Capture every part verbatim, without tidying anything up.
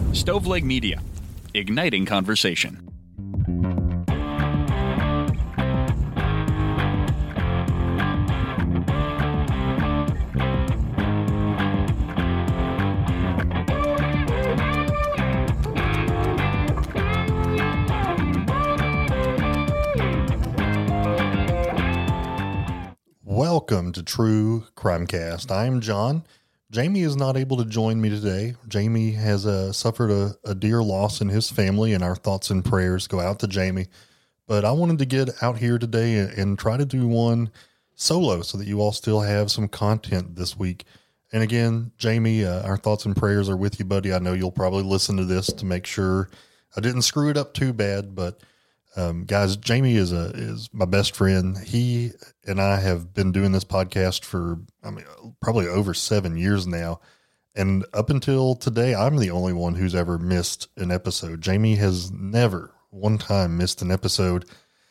Stoveleg Media, igniting conversation. Welcome to True Crimecast. I am John. Jamie is not able to join me today. Jamie has uh, suffered a, a dear loss in his family, and our thoughts and prayers go out to Jamie. But I wanted to get out here today and, and try to do one solo so that you all still have some content this week. And again, Jamie, uh, our thoughts and prayers are with you, buddy. I know you'll probably listen to this to make sure I didn't screw it up too bad, but Um, guys, Jamie is a, is my best friend. He and I have been doing this podcast for, I mean, probably over seven years now. And up until today, I'm the only one who's ever missed an episode. Jamie has never one time missed an episode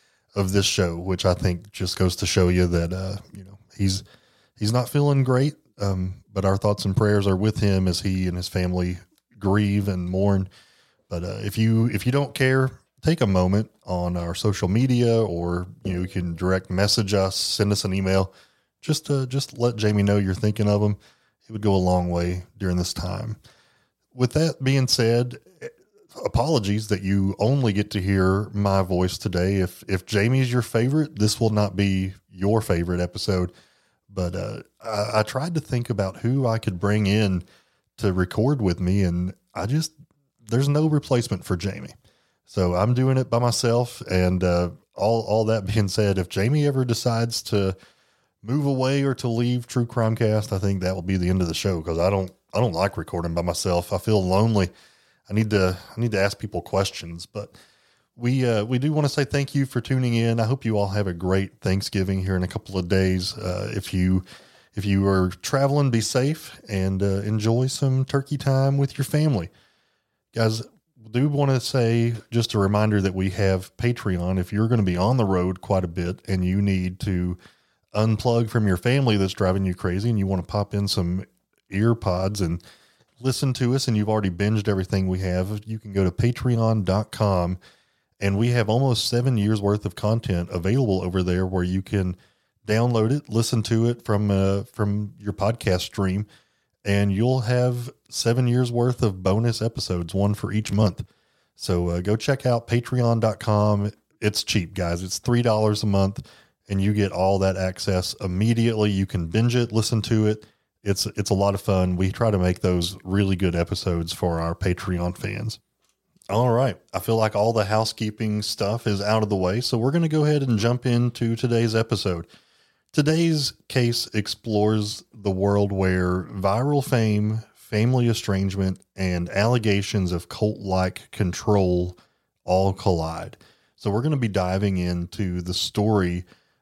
of this show, which I think just goes to show you that, uh, you know, he's, he's not feeling great. Um, but our thoughts and prayers are with him as he and his family grieve and mourn. But, uh, if you, if you don't care, take a moment on our social media, or, you know, you can direct message us, send us an email, just to just let Jamie know you're thinking of him. It would go a long way during this time. With that being said, apologies that you only get to hear my voice today. If, if Jamie's your favorite, this will not be your favorite episode, but, uh, I, I tried to think about who I could bring in to record with me, and I just, there's no replacement for Jamie. So I'm doing it by myself. And uh, all all that being said, if Jamie ever decides to move away or to leave True Crimecast, I think that will be the end of the show, because I don't I don't like recording by myself. I feel lonely. I need to I need to ask people questions. But we uh, we do want to say thank you for tuning in. I hope you all have a great Thanksgiving here in a couple of days. Uh, if you if you are traveling, be safe and uh, enjoy some turkey time with your family, guys. Do want to say just a reminder that we have Patreon. If you're going to be on the road quite a bit and you need to unplug from your family that's driving you crazy, and you want to pop in some ear pods and listen to us, and you've already binged everything we have, you can go to patreon dot com, and we have almost seven years worth of content available over there where you can download it, listen to it from, uh, from your podcast stream, and you'll have seven years worth of bonus episodes, one for each month. So uh, go check out patreon dot com. It's cheap, guys. It's three dollars a month, and you get all that access immediately. You can binge it, listen to it. It's, it's a lot of fun. We try to make those really good episodes for our Patreon fans. All right. I feel like all the housekeeping stuff is out of the way, so we're going to go ahead and jump into today's episode. Today's case explores the world where viral fame, family estrangement, and allegations of cult-like control all collide. So we're going to be diving into the story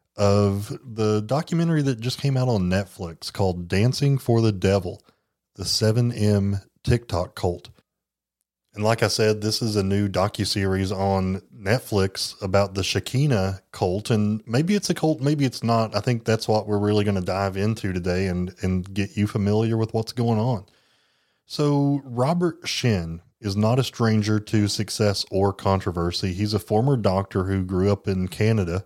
of the documentary that just came out on Netflix called Dancing for the Devil, the seven M TikTok cult. And like I said, this is a new docuseries on Netflix about the Shekinah cult, and maybe it's a cult, maybe it's not. I think that's what we're really going to dive into today and, and get you familiar with what's going on. So Robert Shin is not a stranger to success or controversy. He's a former doctor who grew up in Canada,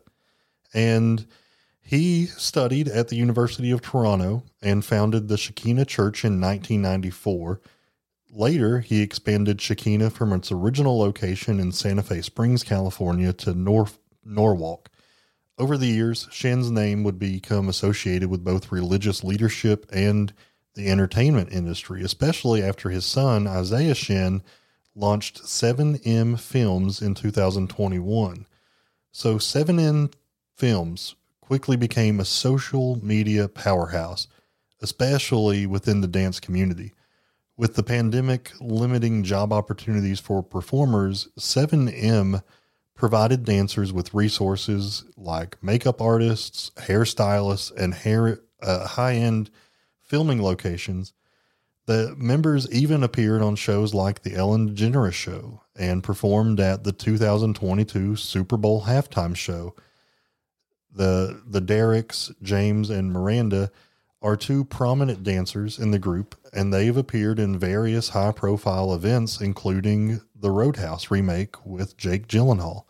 and he studied at the University of Toronto and founded the Shekinah Church in nineteen ninety-four. Later, he expanded Shekinah from its original location in Santa Fe Springs, California, to North Norwalk. Over the years, Shin's name would become associated with both religious leadership and the entertainment industry, especially after his son, Isaiah Shin, launched seven M Films in two thousand twenty-one. So seven M Films quickly became a social media powerhouse, especially within the dance community. With the pandemic limiting job opportunities for performers, seven M provided dancers with resources like makeup artists, hairstylists, and hair, uh, high-end filming locations. The members even appeared on shows like The Ellen DeGeneres Show and performed at the two thousand twenty-two Super Bowl halftime show. The, the Derricks, James, and Miranda are two prominent dancers in the group, and they've appeared in various high-profile events, including the Roadhouse remake with Jake Gyllenhaal.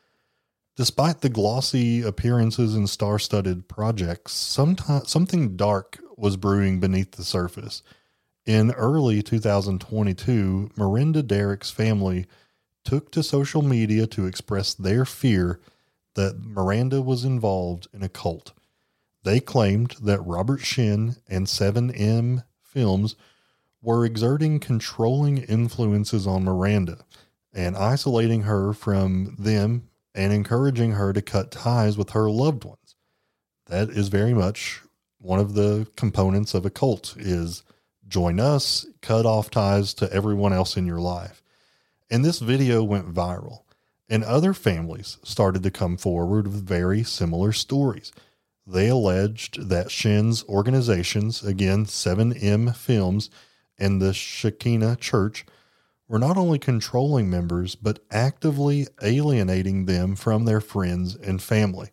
Despite the glossy appearances and star-studded projects, sometime, something dark was brewing beneath the surface. In early two thousand twenty-two, Miranda Derrick's family took to social media to express their fear that Miranda was involved in a cult. They claimed that Robert Shin and seven M Films were exerting controlling influences on Miranda and isolating her from them and encouraging her to cut ties with her loved ones. That is very much one of the components of a cult, is join us, cut off ties to everyone else in your life. And this video went viral, and other families started to come forward with very similar stories. They alleged that Shin's organizations, again, seven M Films and the Shekinah Church, were not only controlling members, but actively alienating them from their friends and family.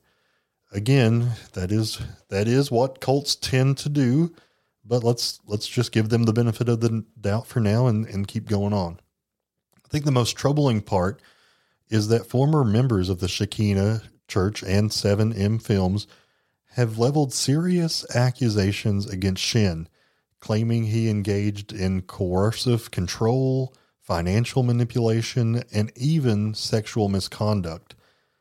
Again, that is that is what cults tend to do, but let's let's just give them the benefit of the doubt for now and, and keep going on. I think the most troubling part is that former members of the Shekinah Church and seven M Films have leveled serious accusations against Shin, claiming he engaged in coercive control, financial manipulation, and even sexual misconduct.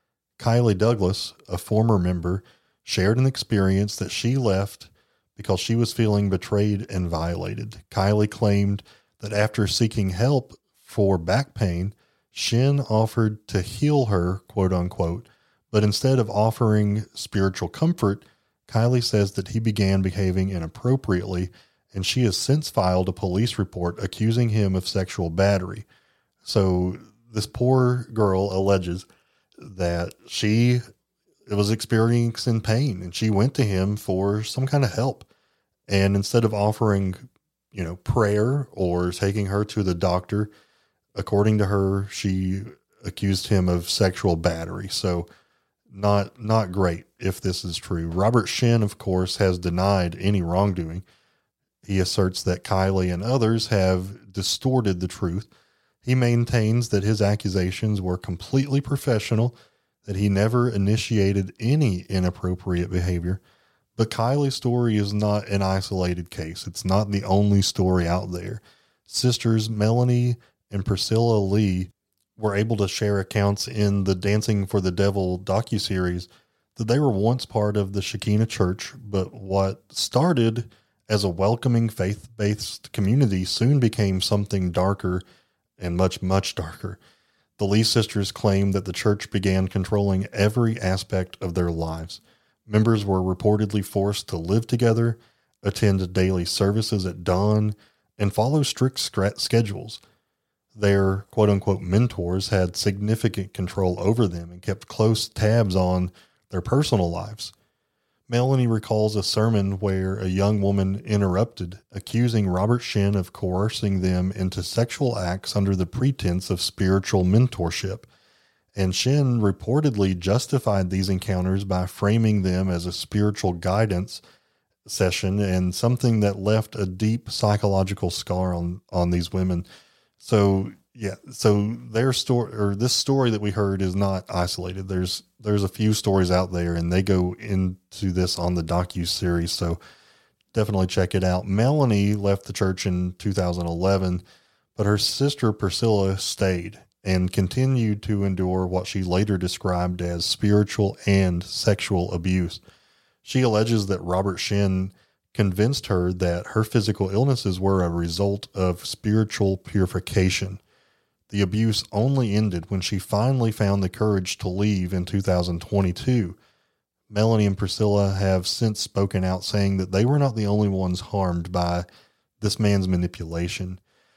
Kylie Douglas, a former member, shared an experience that she left because she was feeling betrayed and violated. Kylie claimed that after seeking help for back pain, Shin offered to heal her, quote unquote, but instead of offering spiritual comfort, Kylie says that he began behaving inappropriately, and she has since filed a police report accusing him of sexual battery. So this poor girl alleges that she was experiencing pain, and she went to him for some kind of help. And instead of offering, you know, prayer or taking her to the doctor, according to her, she accused him of sexual battery. So not, not great if this is true. Robert Shin, of course, has denied any wrongdoing. He asserts that Kylie and others have distorted the truth. He maintains that his accusations were completely professional, that he never initiated any inappropriate behavior. But Kylie's story is not an isolated case. It's not the only story out there. Sisters Melanie and Priscilla Lee were able to share accounts in the Dancing for the Devil docuseries that they were once part of the Shekinah Church, but what started as a welcoming faith-based community soon became something darker and much, much darker. The Lee sisters claimed that the church began controlling every aspect of their lives. Members were reportedly forced to live together, attend daily services at dawn, and follow strict schedules. Their quote-unquote mentors had significant control over them and kept close tabs on their personal lives. Melanie recalls a sermon where a young woman interrupted, accusing Robert Shin of coercing them into sexual acts under the pretense of spiritual mentorship. And Shin reportedly justified these encounters by framing them as a spiritual guidance session and something that left a deep psychological scar on, on these women. So, yeah, so their story, or this story that we heard, is not isolated. There's there's a few stories out there, and they go into this on the docu-series, so definitely check it out. Melanie left the church in two thousand eleven, but her sister Priscilla stayed and continued to endure what she later described as spiritual and sexual abuse. She alleges that Robert Shin convinced her that her physical illnesses were a result of spiritual purification. The abuse only ended when she finally found the courage to leave in two thousand twenty-two. Melanie and Priscilla have since spoken out, saying that they were not the only ones harmed by this man's manipulation.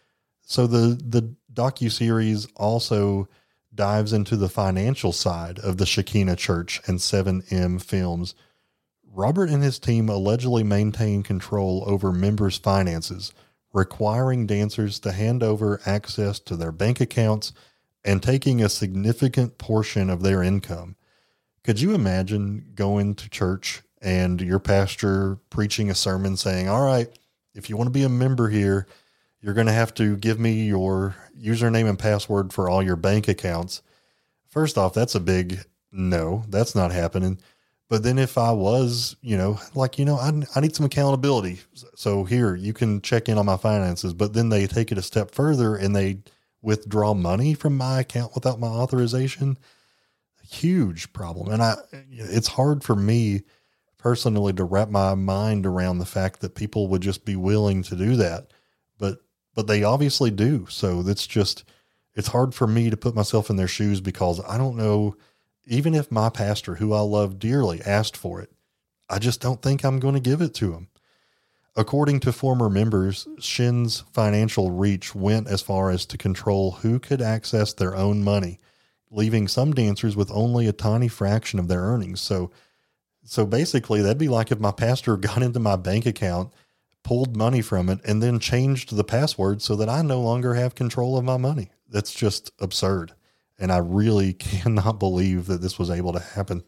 So the, the docuseries also dives into the financial side of the Shekinah Church and seven M Films. Robert and his team allegedly maintain control over members' finances, requiring dancers to hand over access to their bank accounts and taking a significant portion of their income. Could you imagine going to church and your pastor preaching a sermon saying, all right, if you want to be a member here, you're going to have to give me your username and password for all your bank accounts. First off, that's a big no, that's not happening. But then if I was, you know, like, you know, I, I need some accountability. So here, you can check in on my finances, but then they take it a step further and they withdraw money from my account without my authorization. Huge problem. And I, it's hard for me personally to wrap my mind around the fact that people would just be willing to do that. But, but they obviously do. So that's just, it's hard for me to put myself in their shoes because I don't know, even if my pastor, who I love dearly, asked for it, I just don't think I'm going to give it to him. According to former members, Shin's financial reach went as far as to control who could access their own money, leaving some dancers with only a tiny fraction of their earnings. So, so basically that'd be like if my pastor got into my bank account, pulled money from it, and then changed the password so that I no longer have control of my money. That's just absurd. And I really cannot believe that this was able to happen.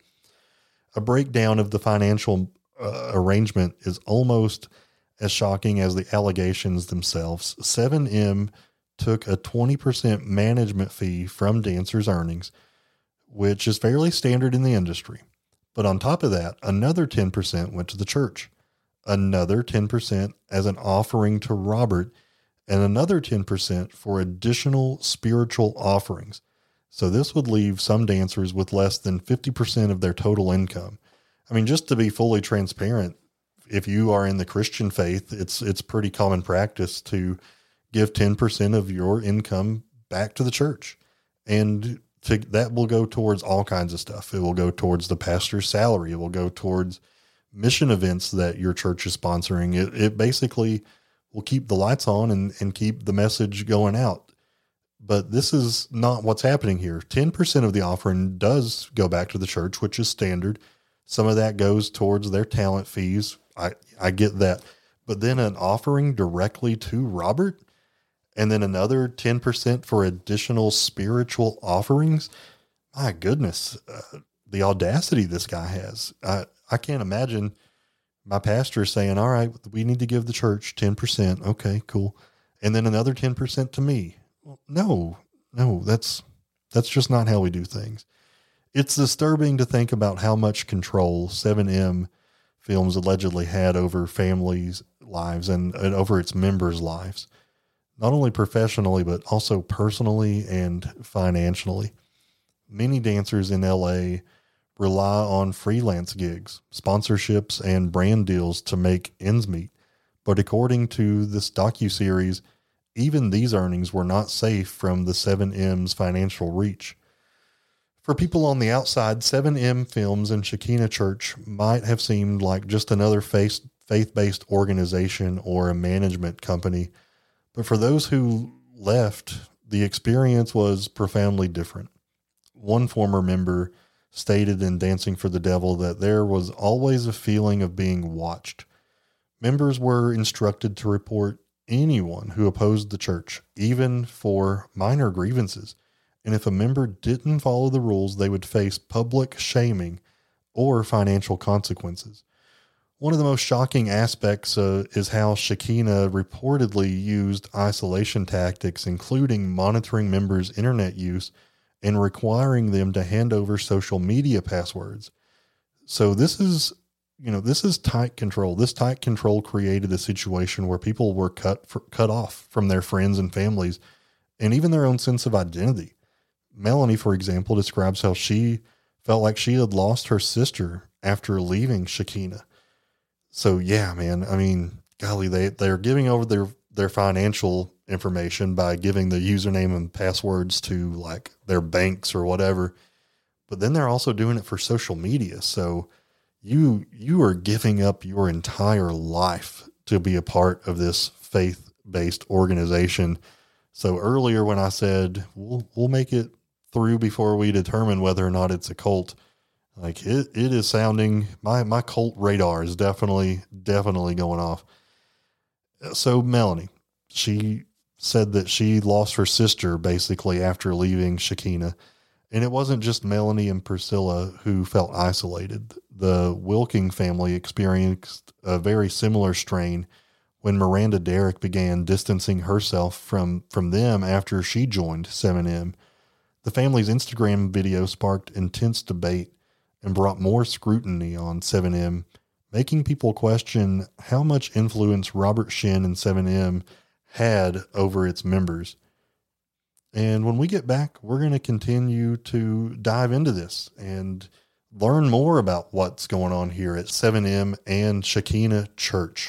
A breakdown of the financial uh, arrangement is almost as shocking as the allegations themselves. seven M took a twenty percent management fee from dancers' earnings, which is fairly standard in the industry. But on top of that, another ten percent went to the church, another ten percent as an offering to Robert, and another ten percent for additional spiritual offerings. So this would leave some dancers with less than fifty percent of their total income. I mean, just to be fully transparent, if you are in the Christian faith, it's it's pretty common practice to give ten percent of your income back to the church. And to, that will go towards all kinds of stuff. It will go towards the pastor's salary. It will go towards mission events that your church is sponsoring. It, it basically will keep the lights on and, and keep the message going out. But this is not what's happening here. ten percent of the offering does go back to the church, which is standard. Some of that goes towards their talent fees. I, I get that. But then an offering directly to Robert, and then another ten percent for additional spiritual offerings. My goodness, uh, the audacity this guy has. I, I can't imagine my pastor saying, all right, we need to give the church ten percent. Okay, cool. And then another ten percent to me. Well, no, no, that's, that's just not how we do things. It's disturbing to think about how much control seven M Films allegedly had over families' lives and, and over its members' lives, not only professionally, but also personally and financially. Many dancers in L A rely on freelance gigs, sponsorships, and brand deals to make ends meet. But according to this docuseries, even these earnings were not safe from the seven M's financial reach. For people on the outside, seven M Films and Shekinah Church might have seemed like just another faith, faith-based organization or a management company. But for those who left, the experience was profoundly different. One former member stated in Dancing for the Devil that there was always a feeling of being watched. Members were instructed to report anyone who opposed the church, even for minor grievances. And if a member didn't follow the rules, they would face public shaming or financial consequences. One of the most shocking aspects uh, is how Shekinah reportedly used isolation tactics, including monitoring members' internet use and requiring them to hand over social media passwords. So this is, you know, this is tight control. This tight control created a situation where people were cut for, cut off from their friends and families and even their own sense of identity. Melanie, for example, describes how she felt like she had lost her sister after leaving Shekinah. So yeah, man, I mean, golly, they, they're giving over their, their financial information by giving the username and passwords to like their banks or whatever. But then they're also doing it for social media. So you, you are giving up your entire life to be a part of this faith-based organization. So earlier when I said, we'll, we'll make it through before we determine whether or not it's a cult, like it, it is sounding, my, my cult radar is definitely, definitely going off. So Melanie, she said that she lost her sister basically after leaving Shekinah. And it wasn't just Melanie and Priscilla who felt isolated. The Wilking family experienced a very similar strain when Miranda Derrick began distancing herself from, from them after she joined seven M. The family's Instagram video sparked intense debate and brought more scrutiny on seven M, making people question how much influence Robert Shin and seven M had over its members. And when we get back, we're going to continue to dive into this and learn more about what's going on here at seven M and Shekinah Church.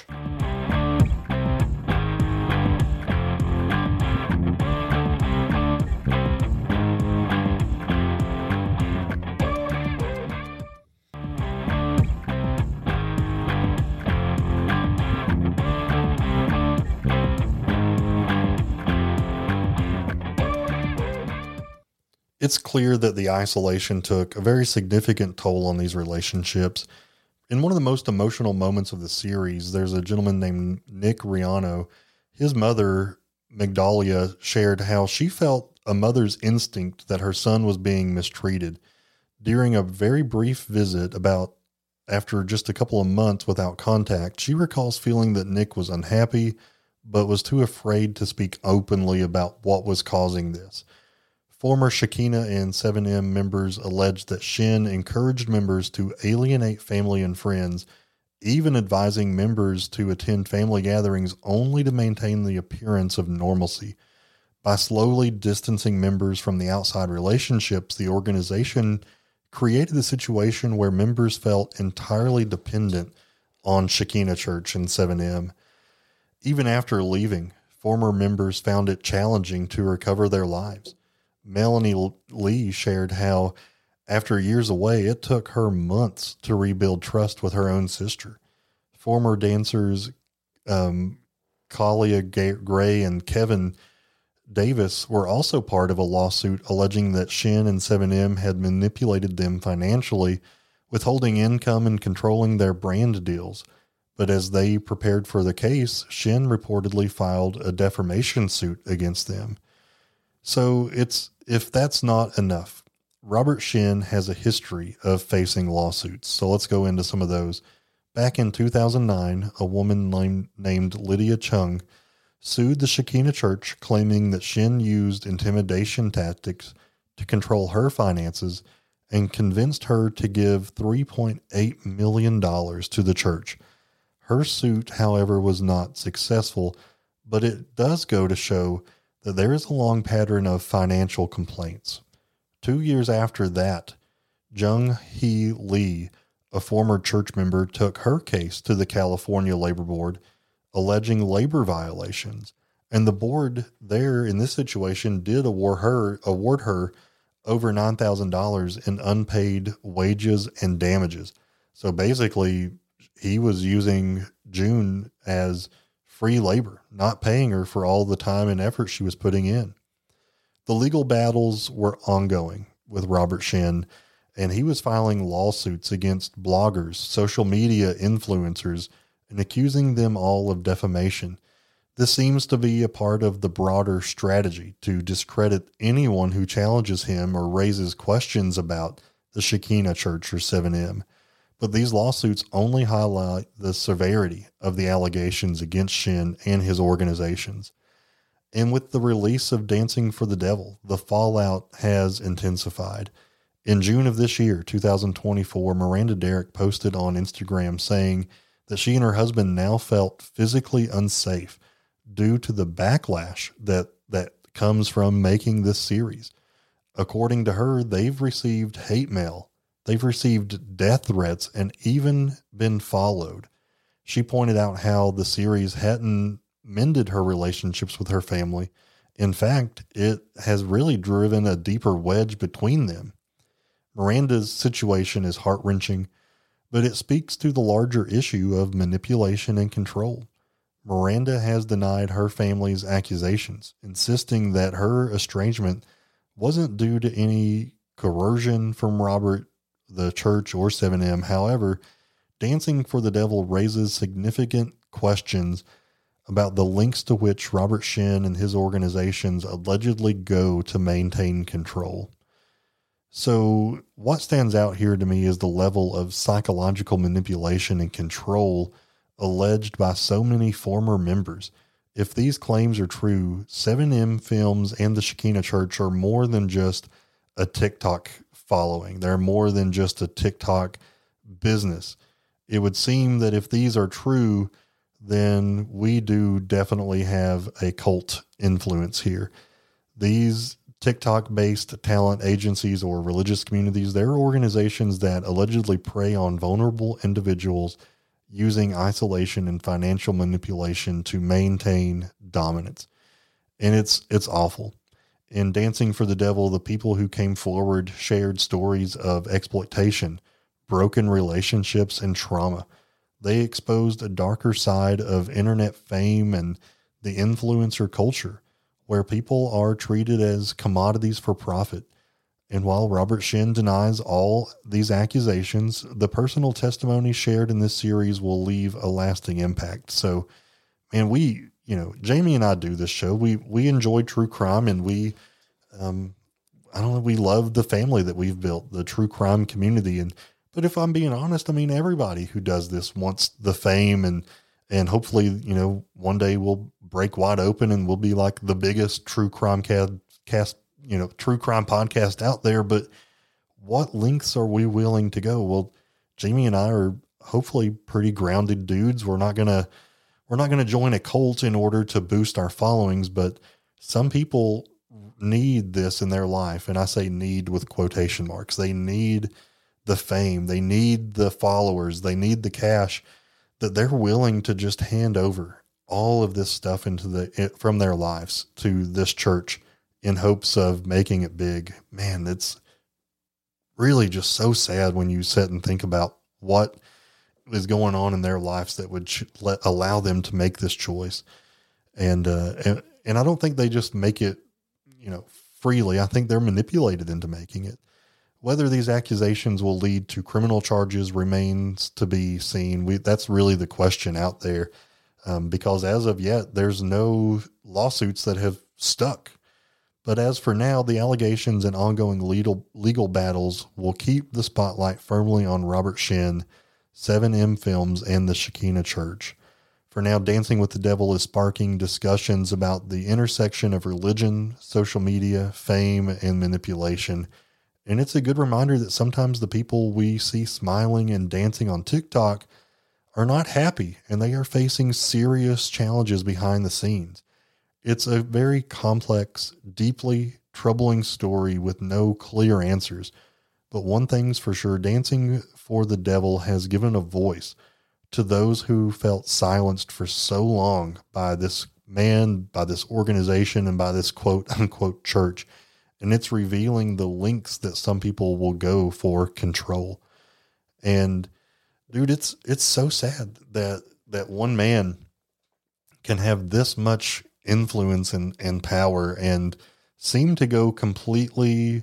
It's clear that the isolation took a very significant toll on these relationships. In one of the most emotional moments of the series, there's a gentleman named Nick Riano. His mother, Migdalia, shared how she felt a mother's instinct that her son was being mistreated. During a very brief visit about after just a couple of months without contact, she recalls feeling that Nick was unhappy, but was too afraid to speak openly about what was causing this. Former Shekinah and seven M members alleged that Shin encouraged members to alienate family and friends, even advising members to attend family gatherings only to maintain the appearance of normalcy. By slowly distancing members from the outside relationships, the organization created a situation where members felt entirely dependent on Shekinah Church and seven M. Even after leaving, former members found it challenging to recover their lives. Melanie Lee shared how, after years away, it took her months to rebuild trust with her own sister. Former dancers um, Kalia Gray and Kevin Davis were also part of a lawsuit alleging that Shin and seven M had manipulated them financially, withholding income and controlling their brand deals. But as they prepared for the case, Shin reportedly filed a defamation suit against them. So it's if that's not enough, Robert Shin has a history of facing lawsuits. So let's go into some of those. Back in two thousand nine, a woman named, named Lydia Chung sued the Shekinah Church, claiming that Shin used intimidation tactics to control her finances and convinced her to give three point eight million dollars to the church. Her suit, however, was not successful, but it does go to show that there is a long pattern of financial complaints. Two years after that, Jung Hee Lee, a former church member, took her case to the California Labor Board, alleging labor violations. And the board there in this situation did award her, award her over nine thousand dollars in unpaid wages and damages. So basically, he was using June as free labor, not paying her for all the time and effort she was putting in. The legal battles were ongoing with Robert Shin, and he was filing lawsuits against bloggers, social media influencers, and accusing them all of defamation. This seems to be a part of the broader strategy to discredit anyone who challenges him or raises questions about the Shekinah Church or seven M. But these lawsuits only highlight the severity of the allegations against Shin and his organizations. And with the release of Dancing for the Devil, the fallout has intensified. In June of this year, two thousand twenty-four, Miranda Derrick posted on Instagram saying that she and her husband now felt physically unsafe due to the backlash that, that comes from making this series. According to her, they've received hate mail. They've received death threats and even been followed. She pointed out how the series hadn't mended her relationships with her family. In fact, it has really driven a deeper wedge between them. Miranda's situation is heart-wrenching, but it speaks to the larger issue of manipulation and control. Miranda has denied her family's accusations, insisting that her estrangement wasn't due to any coercion from Robert, the church, or seven M. However, Dancing for the Devil raises significant questions about the lengths to which Robert Shin and his organizations allegedly go to maintain control. So what stands out here to me is the level of psychological manipulation and control alleged by so many former members. If these claims are true, seven M Films and the Shekinah Church are more than just a TikTok following. They're more than just a TikTok business. It would seem that if these are true, then we do definitely have a cult influence here. These TikTok-based talent agencies or religious communities, they're organizations that allegedly prey on vulnerable individuals using isolation and financial manipulation to maintain dominance. And it's it's awful. In Dancing for the Devil, the people who came forward shared stories of exploitation, broken relationships, and trauma. They exposed a darker side of internet fame and the influencer culture, where people are treated as commodities for profit. And while Robert Shin denies all these accusations, the personal testimony shared in this series will leave a lasting impact. So, man, we, you know, Jamie and I do this show. We, we enjoy true crime, and we, um, I don't know, we love the family that we've built, the true crime community. And, but if I'm being honest, I mean, everybody who does this wants the fame, and, and hopefully, you know, one day we'll break wide open and we'll be like the biggest true crime cast, cast you know, true crime podcast out there. But what lengths are we willing to go? Well, Jamie and I are hopefully pretty grounded dudes. We're not going to, we're not going to join a cult in order to boost our followings, but some people need this in their life. And I say need with quotation marks. They need the fame. They need the followers. They need the cash, that they're willing to just hand over all of this stuff into the, from their lives to this church in hopes of making it big. Man, it's really just so sad when you sit and think about what is going on in their lives that would ch- let, allow them to make this choice. And, uh, and, and I don't think they just make it, you know, freely. I think they're manipulated into making it. Whether these accusations will lead to criminal charges remains to be seen. We, that's really the question out there. Um, because as of yet, there's no lawsuits that have stuck. But as for now, the allegations and ongoing legal legal battles will keep the spotlight firmly on Robert Shin, seven M Films, and the Shekinah Church. For now, Dancing with the Devil is sparking discussions about the intersection of religion, social media, fame, and manipulation. And it's a good reminder that sometimes the people we see smiling and dancing on TikTok are not happy, and they are facing serious challenges behind the scenes. It's a very complex, deeply troubling story with no clear answers. But one thing's for sure, Dancing for the Devil has given a voice to those who felt silenced for so long by this man, by this organization, and by this quote unquote church. And it's revealing the lengths that some people will go for control. And dude, it's, it's so sad that, that one man can have this much influence and, and power and seem to go completely,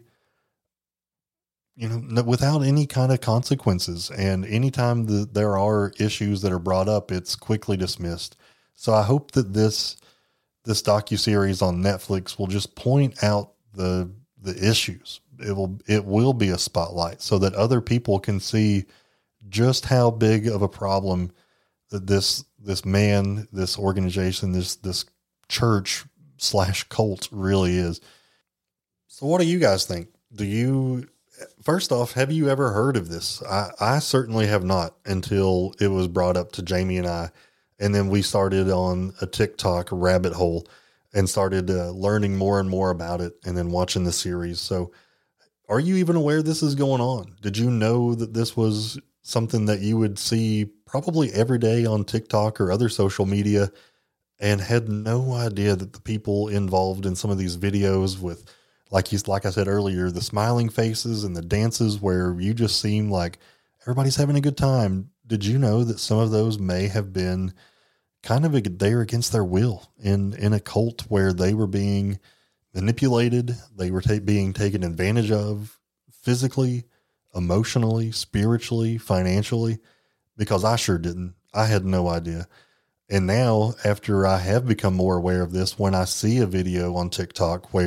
you know, without any kind of consequences. And anytime that there are issues that are brought up, it's quickly dismissed. So I hope that this, this docuseries on Netflix will just point out the, the issues. It will, it will be a spotlight so that other people can see just how big of a problem that this, this man, this organization, this, this church slash cult really is. So what do you guys think? Do you, first off, have you ever heard of this? I, I certainly have not until it was brought up to Jamie and I, and then we started on a TikTok rabbit hole and started uh, learning more and more about it and then watching the series. So are you even aware this is going on? Did you know that this was something that you would see probably every day on TikTok or other social media, and had no idea that the people involved in some of these videos with, like he's, like I said earlier, the smiling faces and the dances where you just seem like everybody's having a good time. Did you know that some of those may have been kind of a, they were against their will in, in a cult where they were being manipulated. They were ta- being taken advantage of physically, emotionally, spiritually, financially, because I sure didn't. I had no idea. And now, after I have become more aware of this, when I see a video on TikTok where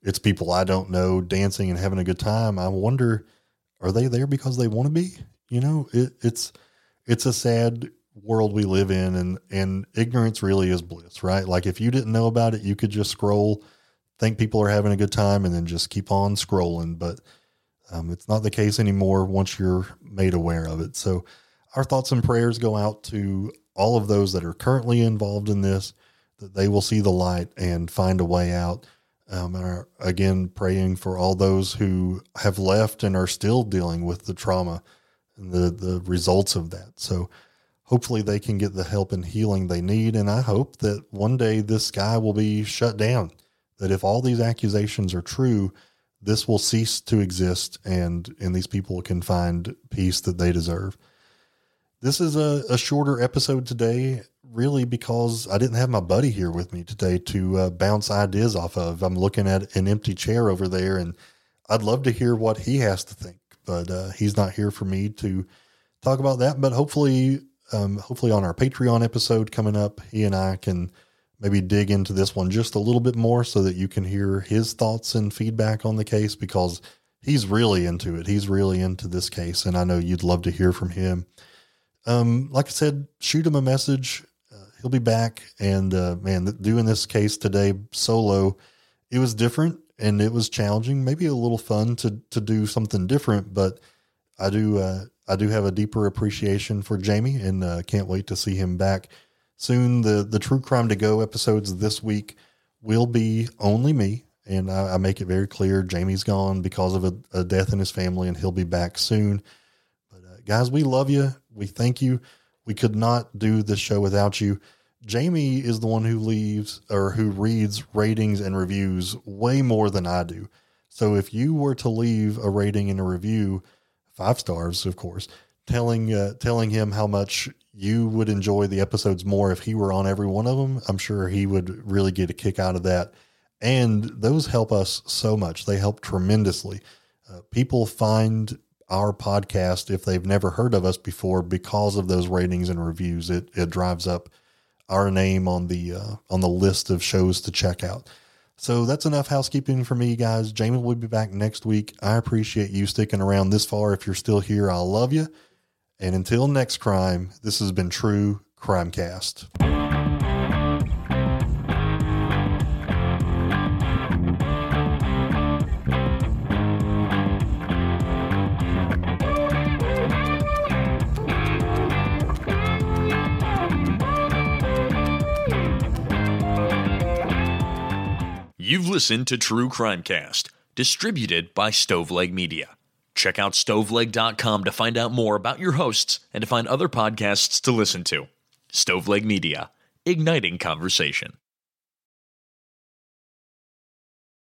it's people I don't know dancing and having a good time. I wonder, are they there because they want to be? You know, it, it's, it's a sad world we live in, and, and ignorance really is bliss, right? Like if you didn't know about it, you could just scroll, think people are having a good time, and then just keep on scrolling. But um, it's not the case anymore once you're made aware of it. So our thoughts and prayers go out to all of those that are currently involved in this, that they will see the light and find a way out. Um, and are, again, praying for all those who have left and are still dealing with the trauma and the, the results of that. So hopefully they can get the help and healing they need. And I hope that one day this guy will be shut down, that if all these accusations are true, this will cease to exist, and, and these people can find peace that they deserve. This is a, a shorter episode today, really, because I didn't have my buddy here with me today to uh, bounce ideas off of. I'm looking at an empty chair over there, and I'd love to hear what he has to think, but uh, he's not here for me to talk about that. But hopefully, um, hopefully on our Patreon episode coming up, he and I can maybe dig into this one just a little bit more so that you can hear his thoughts and feedback on the case, because he's really into it. He's really into this case, and I know you'd love to hear from him. Um, like I said, shoot him a message. Uh, he'll be back. And, uh, man, th- doing this case today solo, it was different and it was challenging, maybe a little fun to, to do something different, but I do, uh, I do have a deeper appreciation for Jamie, and, uh, can't wait to see him back soon. The, the True Crime to Go episodes this week will be only me. And I, I make it very clear, Jamie's gone because of a, a death in his family, and he'll be back soon. Guys, we love you. We thank you. We could not do this show without you. Jamie is the one who leaves or who reads ratings and reviews way more than I do. So if you were to leave a rating and a review, five stars, of course, telling, uh, telling him how much you would enjoy the episodes more if he were on every one of them, I'm sure he would really get a kick out of that. And those help us so much. They help tremendously. Uh, people find our podcast, if they've never heard of us before, because of those ratings and reviews. It it drives up our name on the uh, on the list of shows to check out. So that's enough housekeeping for me, guys. Jamie will be back next week. I appreciate you sticking around this far. If you're still here, I love you. And until next crime, this has been True Crimecast. You've listened to True Crimecast, distributed by Stoveleg Media. Check out stoveleg dot com to find out more about your hosts and to find other podcasts to listen to. Stoveleg Media, igniting conversation.